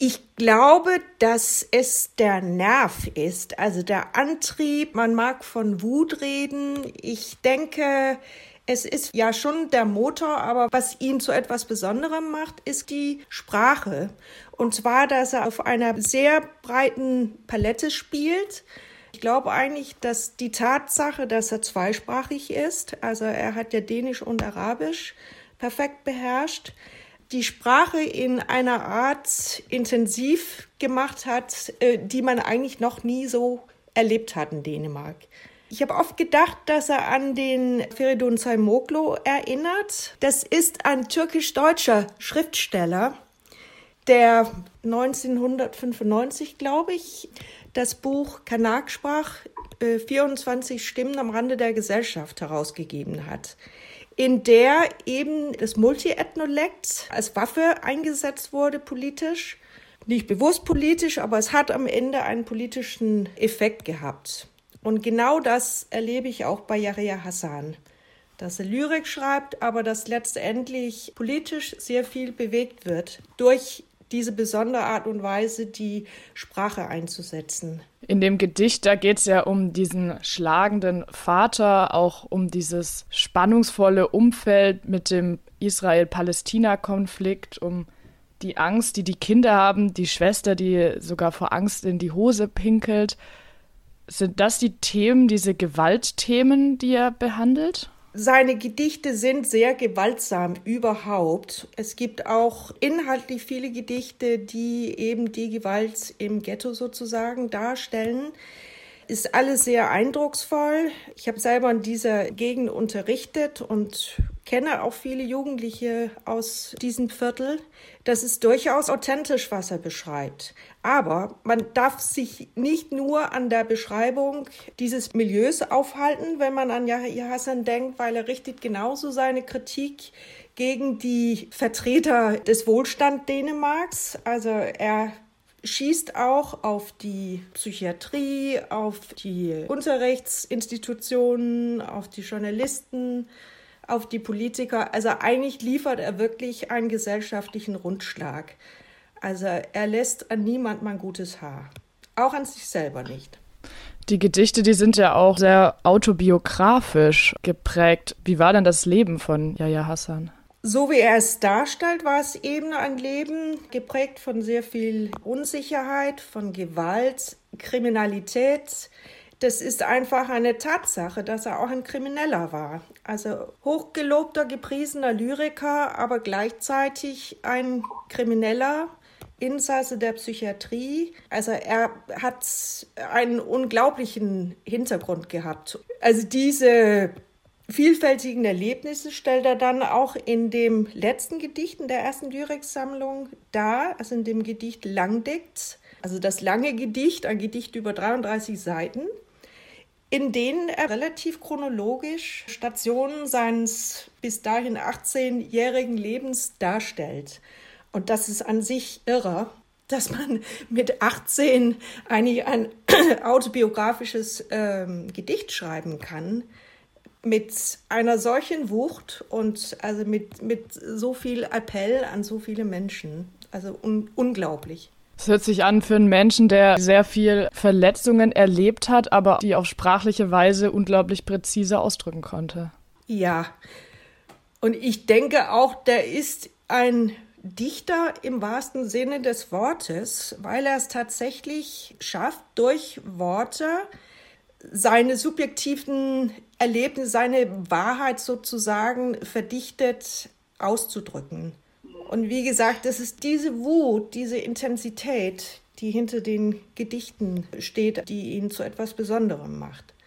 Ich glaube, dass es der Nerv ist, also der Antrieb. Man mag von Wut reden. Ich denke, es ist ja schon der Motor, aber was ihn zu etwas Besonderem macht, ist die Sprache. Und zwar, dass er auf einer sehr breiten Palette spielt. Ich glaube eigentlich, dass die Tatsache, dass er zweisprachig ist, also er hat ja Dänisch und Arabisch perfekt beherrscht, die Sprache in einer Art intensiv gemacht hat, die man eigentlich noch nie so erlebt hat in Dänemark. Ich habe oft gedacht, dass er an den Feridun Saymoğlu erinnert. Das ist ein türkisch-deutscher Schriftsteller, der 1995, glaube ich, das Buch Kanaksprach 24 Stimmen am Rande der Gesellschaft herausgegeben hat, in der eben das Multiethnolekt als Waffe eingesetzt wurde politisch. Nicht bewusst politisch, aber es hat am Ende einen politischen Effekt gehabt. Und genau das erlebe ich auch bei Yahya Hassan, dass er Lyrik schreibt, aber dass letztendlich politisch sehr viel bewegt wird durch diese besondere Art und Weise, die Sprache einzusetzen. In dem Gedicht, da geht es ja um diesen schlagenden Vater, auch um dieses spannungsvolle Umfeld mit dem Israel-Palästina-Konflikt, um die Angst, die die Kinder haben, die Schwester, die sogar vor Angst in die Hose pinkelt. Sind das die Themen, diese Gewaltthemen, die er behandelt? Seine Gedichte sind sehr gewaltsam überhaupt. Es gibt auch inhaltlich viele Gedichte, die eben die Gewalt im Ghetto sozusagen darstellen. Ist alles sehr eindrucksvoll. Ich habe selber in dieser Gegend unterrichtet und kenne auch viele Jugendliche aus diesem Viertel. Das ist durchaus authentisch, was er beschreibt. Aber man darf sich nicht nur an der Beschreibung dieses Milieus aufhalten, wenn man an Yahya Hassan denkt, weil er richtet genauso seine Kritik gegen die Vertreter des Wohlstands Dänemarks. Also er schießt auch auf die Psychiatrie, auf die Unterrichtsinstitutionen, auf die Journalisten, auf die Politiker. Also eigentlich liefert er wirklich einen gesellschaftlichen Rundschlag. Also er lässt an niemandem ein gutes Haar. Auch an sich selber nicht. Die Gedichte, die sind ja auch sehr autobiografisch geprägt. Wie war denn das Leben von Yahya Hassan? So wie er es darstellt, war es eben ein Leben geprägt von sehr viel Unsicherheit, von Gewalt, Kriminalität. Das ist einfach eine Tatsache, dass er auch ein Krimineller war. Also hochgelobter, gepriesener Lyriker, aber gleichzeitig ein Krimineller, Insasse der Psychiatrie. Also er hat einen unglaublichen Hintergrund gehabt. Also diese vielfältigen Erlebnisse stellt er dann auch in dem letzten Gedicht in der ersten Lyriksammlung dar, also in dem Gedicht Langdikt, also das lange Gedicht, ein Gedicht über 33 Seiten, in denen er relativ chronologisch Stationen seines bis dahin 18-jährigen Lebens darstellt. Und das ist an sich irre, dass man mit 18 eigentlich ein autobiografisches Gedicht schreiben kann, mit einer solchen Wucht und also mit so viel Appell an so viele Menschen. Also unglaublich. Es hört sich an für einen Menschen, der sehr viel Verletzungen erlebt hat, aber die auf sprachliche Weise unglaublich präzise ausdrücken konnte. Ja, und ich denke auch, der ist ein Dichter im wahrsten Sinne des Wortes, weil er es tatsächlich schafft, durch Worte seine subjektiven Erlebnisse, seine Wahrheit sozusagen verdichtet auszudrücken. Und wie gesagt, das ist diese Wut, diese Intensität, die hinter den Gedichten steht, die ihn zu etwas Besonderem macht.